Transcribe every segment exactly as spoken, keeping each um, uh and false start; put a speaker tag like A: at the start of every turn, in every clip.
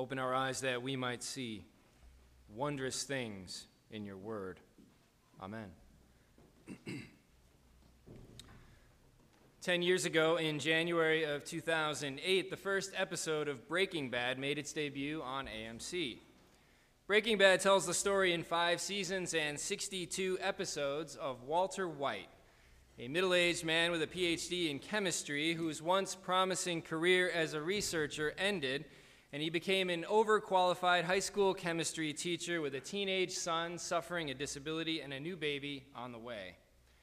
A: Open our eyes that we might see wondrous things in your word. Amen. Ten years ago, in January of two thousand eight, the first episode of Breaking Bad made its debut on A M C. Breaking Bad tells the story in five seasons and sixty-two episodes of Walter White, a middle-aged man with a P H D in chemistry whose once promising career as a researcher ended, and he became an overqualified high school chemistry teacher with a teenage son suffering a disability and a new baby on the way.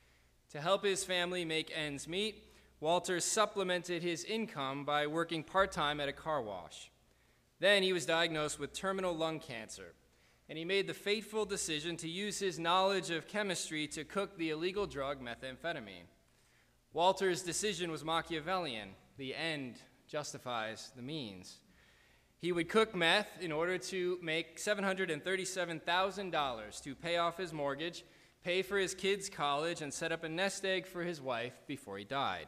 A: To help his family make ends meet, Walter supplemented his income by working part-time at a car wash. Then he was diagnosed with terminal lung cancer, and he made the fateful decision to use his knowledge of chemistry to cook the illegal drug methamphetamine. Walter's decision was Machiavellian. The end justifies the means. He would cook meth in order to make seven hundred thirty-seven thousand dollars to pay off his mortgage, pay for his kids' college, and set up a nest egg for his wife before he died.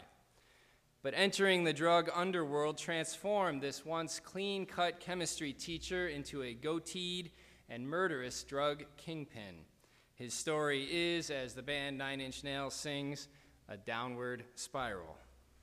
A: But entering the drug underworld transformed this once clean-cut chemistry teacher into a goateed and murderous drug kingpin. His story is, as the band Nine Inch Nails sings, a downward spiral.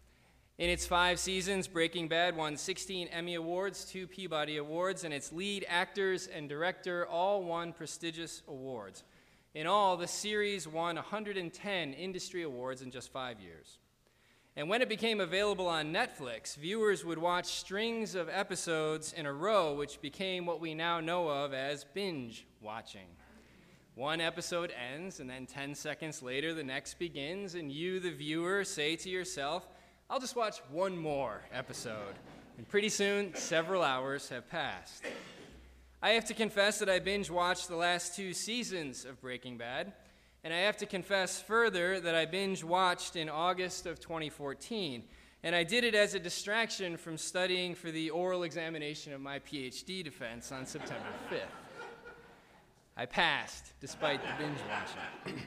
A: In its five seasons, Breaking Bad won sixteen Emmy Awards, two Peabody Awards, and its lead actors and director all won prestigious awards. In all, the series won one hundred ten industry awards in just five years. And when it became available on Netflix, viewers would watch strings of episodes in a row, which became what we now know of as binge watching. One episode ends, and then ten seconds later, the next begins, and you, the viewer, say to yourself, I'll just watch one more episode. And pretty soon, several hours have passed. I have to confess that I binge-watched the last two seasons of Breaking Bad, and I have to confess further that I binge-watched in August of twenty fourteen, and I did it as a distraction from studying for the oral examination of my P H D defense on September fifth. I passed, despite the binge-watching.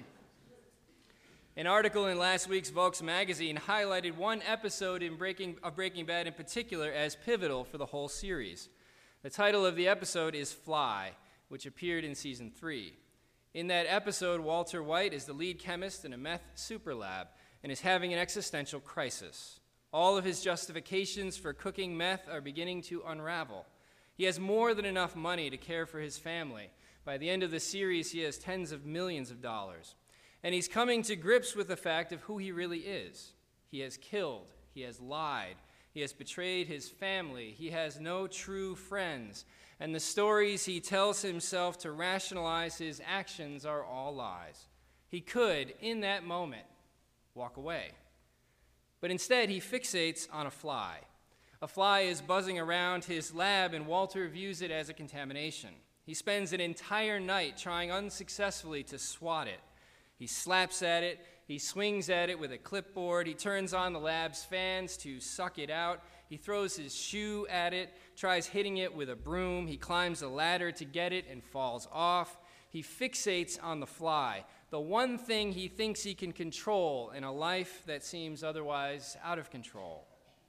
A: An article in last week's Volks magazine highlighted one episode in Breaking, of Breaking Bad in particular as pivotal for the whole series. The title of the episode is Fly, which appeared in season three. In that episode, Walter White is the lead chemist in a meth super lab and is having an existential crisis. All of his justifications for cooking meth are beginning to unravel. He has more than enough money to care for his family. By the end of the series, he has tens of millions of dollars. And he's coming to grips with the fact of who he really is. He has killed. He has lied. He has betrayed his family. He has no true friends. And the stories he tells himself to rationalize his actions are all lies. He could, in that moment, walk away. But instead, he fixates on a fly. A fly is buzzing around his lab, and Walter views it as a contamination. He spends an entire night trying unsuccessfully to swat it. He slaps at it, he swings at it with a clipboard, he turns on the lab's fans to suck it out, he throws his shoe at it, tries hitting it with a broom, he climbs a ladder to get it and falls off. He fixates on the fly, the one thing he thinks he can control in a life that seems otherwise out of control.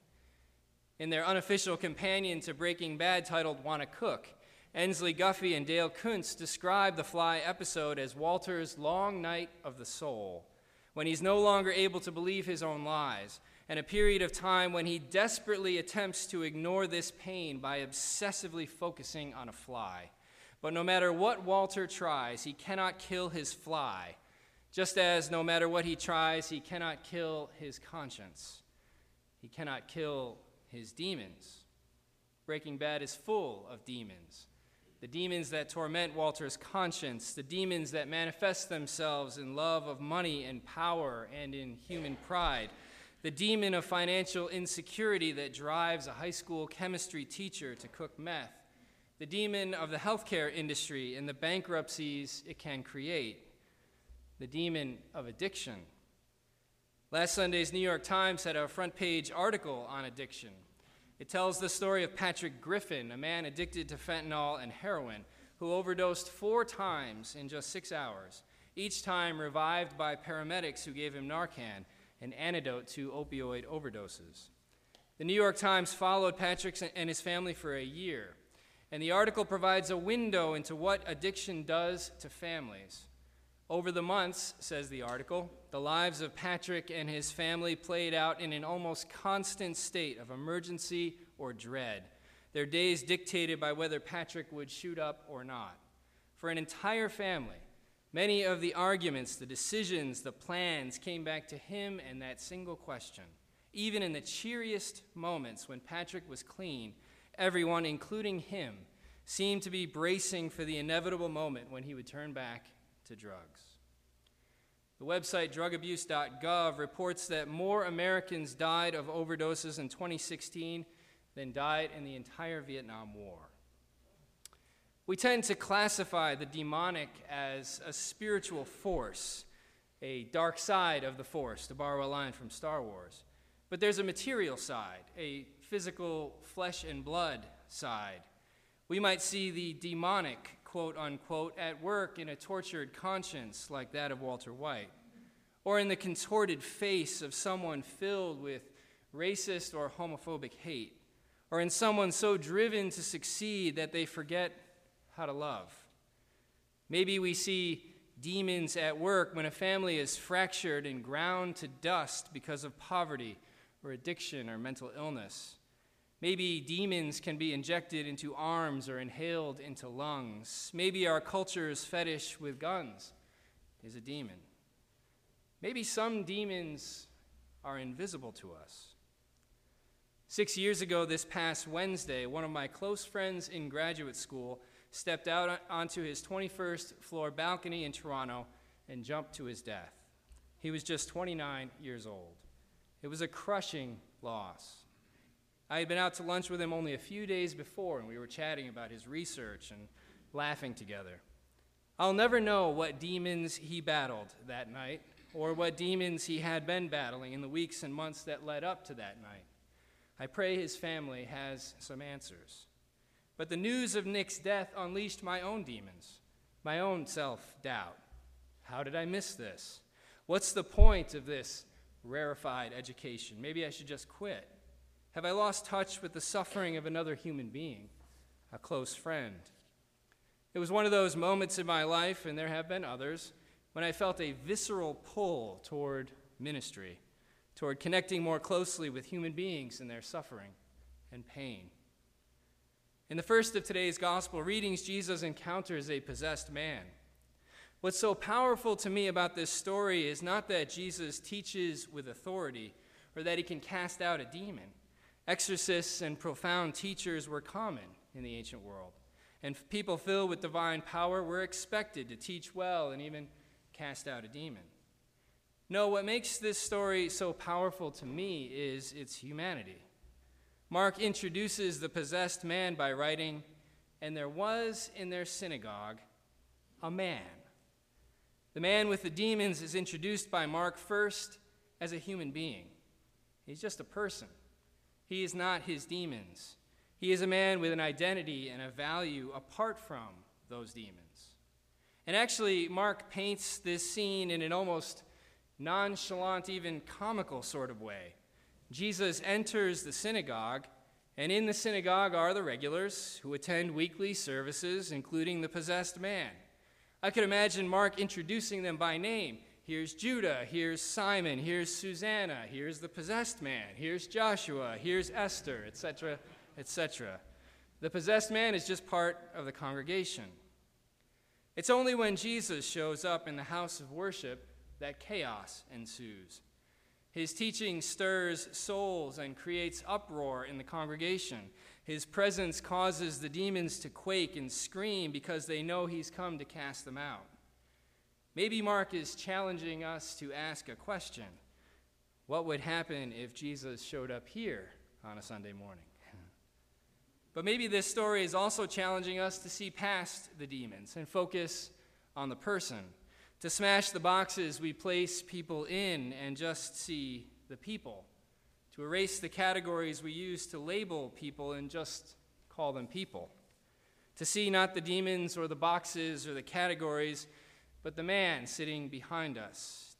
A: In their unofficial companion to Breaking Bad titled Wanna Cook, Ensley Guffey and Dale Kuntz describe the Fly episode as Walter's long night of the soul, when he's no longer able to believe his own lies, and a period of time when he desperately attempts to ignore this pain by obsessively focusing on a fly. But no matter what Walter tries, he cannot kill his fly, just as no matter what he tries, he cannot kill his conscience. He cannot kill his demons. Breaking Bad is full of demons. The demons that torment Walter's conscience, the demons that manifest themselves in love of money and power and in human pride, the demon of financial insecurity that drives a high school chemistry teacher to cook meth, the demon of the healthcare industry and the bankruptcies it can create, the demon of addiction. Last Sunday's New York Times had a front page article on addiction. It tells the story of Patrick Griffin, a man addicted to fentanyl and heroin, who overdosed four times in just six hours, each time revived by paramedics who gave him Narcan, an antidote to opioid overdoses. The New York Times followed Patrick and his family for a year, And the article provides a window into what addiction does to families. Over the months, says the article, the lives of Patrick and his family played out in an almost constant state of emergency or dread, their days dictated by whether Patrick would shoot up or not. For an entire family, many of the arguments, the decisions, the plans came back to him and that single question. Even in the cheeriest moments when Patrick was clean, everyone, including him, seemed to be bracing for the inevitable moment when he would turn back to drugs. The website drug abuse dot gov reports that more Americans died of overdoses in twenty sixteen than died in the entire Vietnam War. We tend to classify the demonic as a spiritual force, a dark side of the force, to borrow a line from Star Wars. But there's a material side, a physical flesh and blood side. We might see the demonic, quote unquote, at work in a tortured conscience like that of Walter White, or in the contorted face of someone filled with racist or homophobic hate, or in someone so driven to succeed that they forget how to love. Maybe we see demons at work when a family is fractured and ground to dust because of poverty or addiction or mental illness. Maybe demons can be injected into arms or inhaled into lungs. Maybe our culture's fetish with guns is a demon. Maybe some demons are invisible to us. Six years ago this past Wednesday, one of my close friends in graduate school stepped out onto his twenty-first floor balcony in Toronto and jumped to his death. He was just twenty-nine years old. It was a crushing loss. I had been out to lunch with him only a few days before, and we were chatting about his research and laughing together. I'll never know what demons he battled that night, or what demons he had been battling in the weeks and months that led up to that night. I pray his family has some answers. But the news of Nick's death unleashed my own demons, my own self-doubt. How did I miss this? What's the point of this rarefied education? Maybe I should just quit. Have I lost touch with the suffering of another human being, a close friend? It was one of those moments in my life, and there have been others, when I felt a visceral pull toward ministry, toward connecting more closely with human beings in their suffering and pain. In the first of today's gospel readings, Jesus encounters a possessed man. What's so powerful to me about this story is not that Jesus teaches with authority or that he can cast out a demon. Exorcists and profound teachers were common in the ancient world, and people filled with divine power were expected to teach well and even cast out a demon. No, what makes this story so powerful to me is its humanity. Mark introduces the possessed man by writing, "And there was in their synagogue a man." The man with the demons is introduced by Mark first as a human being. He's just a person. He is not his demons. He is a man with an identity and a value apart from those demons. And actually, Mark paints this scene in an almost nonchalant, even comical sort of way. Jesus enters the synagogue, and in the synagogue are the regulars who attend weekly services, including the possessed man. I could imagine Mark introducing them by name. Here's Judah, here's Simon, here's Susanna, here's the possessed man, here's Joshua, here's Esther, et cetera, et cetera. The possessed man is just part of the congregation. It's only when Jesus shows up in the house of worship that chaos ensues. His teaching stirs souls and creates uproar in the congregation. His presence causes the demons to quake and scream because they know he's come to cast them out. Maybe Mark is challenging us to ask a question. What would happen if Jesus showed up here on a Sunday morning? But maybe this story is also challenging us to see past the demons and focus on the person, to smash the boxes we place people in and just see the people, to erase the categories we use to label people and just call them people, to see not the demons or the boxes or the categories, but the man sitting behind us,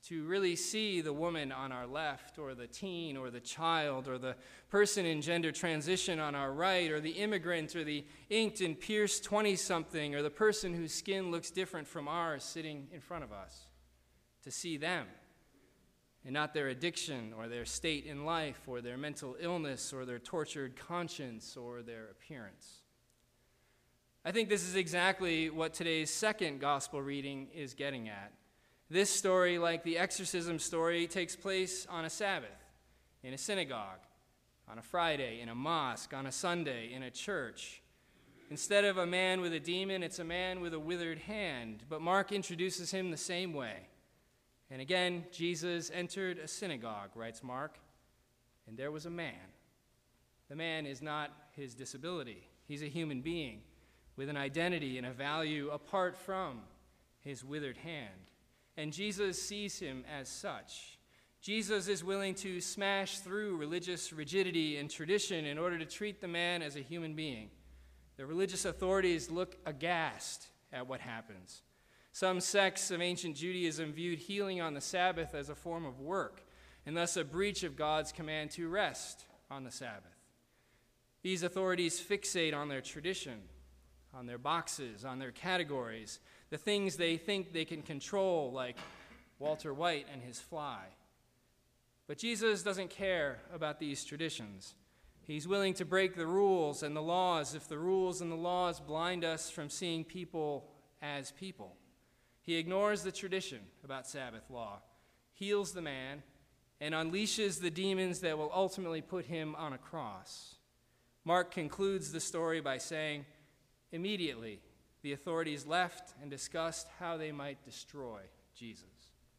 A: to really see the woman on our left, or the teen, or the child, or the person in gender transition on our right, or the immigrant, or the inked and pierced twenty-something, or the person whose skin looks different from ours sitting in front of us, to see them, and not their addiction, or their state in life, or their mental illness, or their tortured conscience, or their appearance. I think this is exactly what today's second gospel reading is getting at. This story, like the exorcism story, takes place on a Sabbath, in a synagogue, on a Friday, in a mosque, on a Sunday, in a church. Instead of a man with a demon, it's a man with a withered hand, but Mark introduces him the same way. And again, Jesus entered a synagogue, writes Mark, and there was a man. The man is not his disability. He's a human being with an identity and a value apart from his withered hand. And Jesus sees him as such. Jesus is willing to smash through religious rigidity and tradition in order to treat the man as a human being. The religious authorities look aghast at what happens. Some sects of ancient Judaism viewed healing on the Sabbath as a form of work, and thus a breach of God's command to rest on the Sabbath. These authorities fixate on their tradition, on their boxes, on their categories, the things they think they can control, like Walter White and his fly. But Jesus doesn't care about these traditions. He's willing to break the rules and the laws if the rules and the laws blind us from seeing people as people. He ignores the tradition about Sabbath law, heals the man, and unleashes the demons that will ultimately put him on a cross. Mark concludes the story by saying, immediately, the authorities left and discussed how they might destroy Jesus.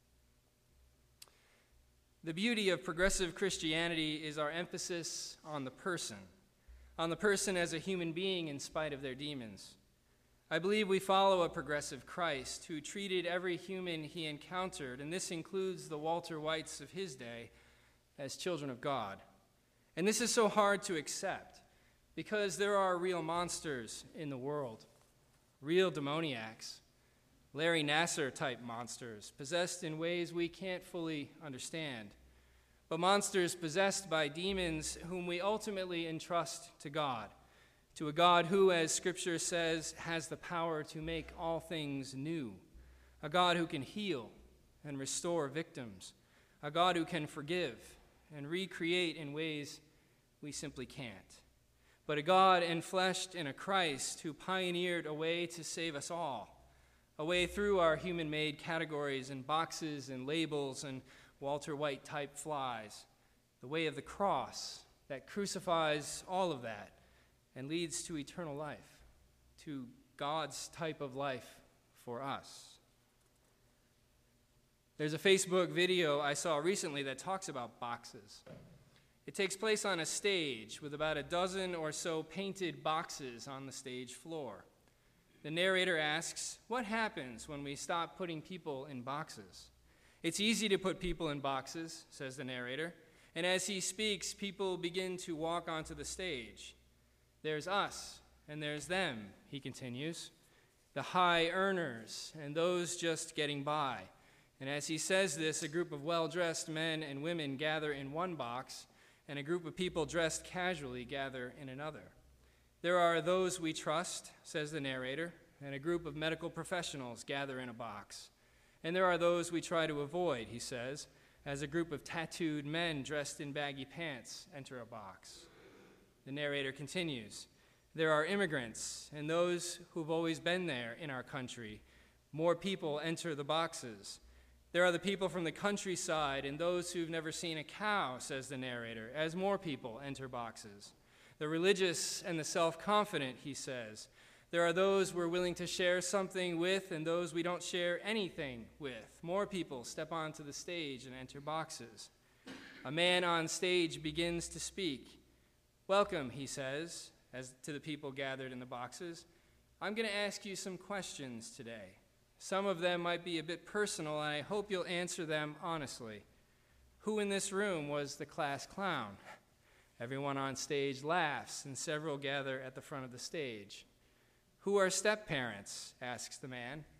A: The beauty of progressive Christianity is our emphasis on the person, on the person as a human being in spite of their demons. I believe we follow a progressive Christ who treated every human he encountered, and this includes the Walter Whites of his day, as children of God. And this is so hard to accept because there are real monsters in the world. Real demoniacs, Larry Nasser-type monsters, possessed in ways we can't fully understand, but monsters possessed by demons whom we ultimately entrust to God, to a God who, as Scripture says, has the power to make all things new, a God who can heal and restore victims, a God who can forgive and recreate in ways we simply can't. But a God enfleshed in a Christ who pioneered a way to save us all, a way through our human-made categories and boxes and labels and Walter White-type flies, the way of the cross that crucifies all of that and leads to eternal life, to God's type of life for us. There's a Facebook video I saw recently that talks about boxes. It takes place on a stage with about a dozen or so painted boxes on the stage floor. The narrator asks, what happens when we stop putting people in boxes? It's easy to put people in boxes, says the narrator, and as he speaks, people begin to walk onto the stage. There's us, and there's them, he continues, the high earners and those just getting by. And as he says this, a group of well-dressed men and women gather in one box, and a group of people dressed casually gather in another. There are those we trust, says the narrator, and a group of medical professionals gather in a box. And there are those we try to avoid, he says, as a group of tattooed men dressed in baggy pants enter a box. The narrator continues, there are immigrants and those who've always been there in our country. More people enter the boxes. There are the people from the countryside and those who've never seen a cow, says the narrator, as more people enter boxes. The religious and the self-confident, he says. There are those we're willing to share something with and those we don't share anything with. More people step onto the stage and enter boxes. A man on stage begins to speak. Welcome, he says, as to the people gathered in the boxes. I'm going to ask you some questions today. Some of them might be a bit personal, and I hope you'll answer them honestly. Who in this room was the class clown? Everyone on stage laughs, and several gather at the front of the stage. Who are step-parents? Asks the man.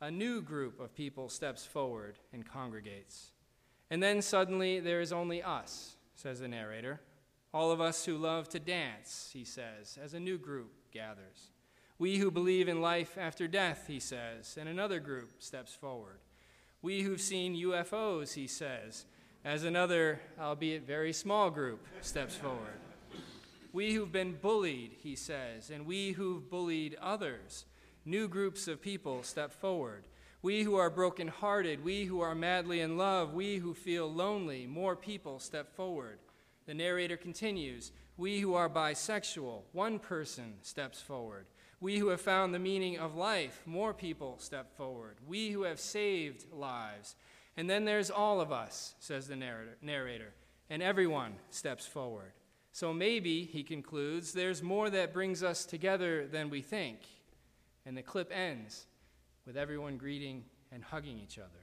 A: a new group of people steps forward and congregates. And then suddenly there is only us, says the narrator. All of us who love to dance, he says, as a new group gathers. We who believe in life after death, he says, and another group steps forward. We who've seen U F Os, he says, as another, albeit very small group, steps forward. We who've been bullied, he says, and we who've bullied others, new groups of people step forward. We who are brokenhearted, we who are madly in love, we who feel lonely, more people step forward. The narrator continues, we who are bisexual, one person steps forward. We who have found the meaning of life, more people step forward. We who have saved lives. And then there's all of us, says the narrator, narrator, and everyone steps forward. So maybe, he concludes, there's more that brings us together than we think. And the clip ends with everyone greeting and hugging each other.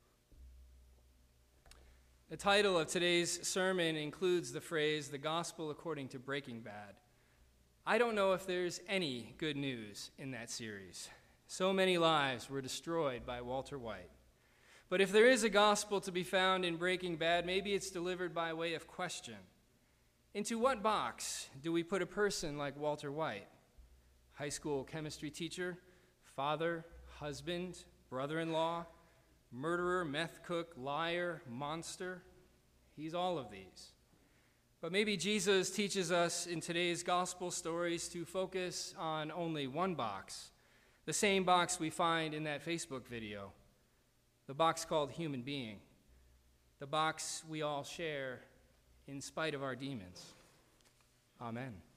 A: The title of today's sermon includes the phrase, the gospel according to Breaking Bad. I don't know if there's any good news in that series. So many lives were destroyed by Walter White. But if there is a gospel to be found in Breaking Bad, maybe it's delivered by way of question. Into what box do we put a person like Walter White? High school chemistry teacher, father, husband, brother-in-law, murderer, meth cook, liar, monster? He's all of these. But maybe Jesus teaches us in today's gospel stories to focus on only one box, the same box we find in that Facebook video, the box called human being, the box we all share in spite of our demons. Amen.